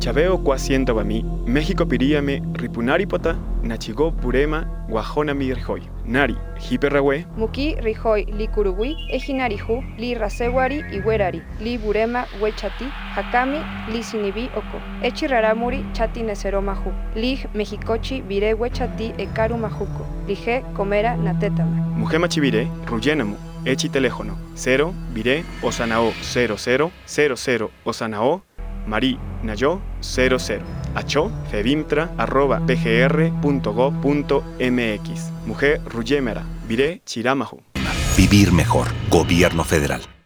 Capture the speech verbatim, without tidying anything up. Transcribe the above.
Chaveo cuasiento bami, México piríame, ripunaripota, nachigo purema, guajonami rijoy. Nari, hiperrawe, Muki rijoy li kurugui, ejinariju, li rasewari iwerari, li burema wechati, hakami, li sinibi oko. Echi raramuri chati neseromaju, li mexicochi vire wechati ekaru majuco, lige comera natetama. Mujema chivire, ruyenamu, echi teléfono, cero, vire, osanao, cero cero, cero cero, osanao, Mari Nayo cero cero. Acho febimtra arroba pgr punto gov punto mx. Mujer Ruyemera. Vire Chiramahu. Vivir mejor. Gobierno Federal.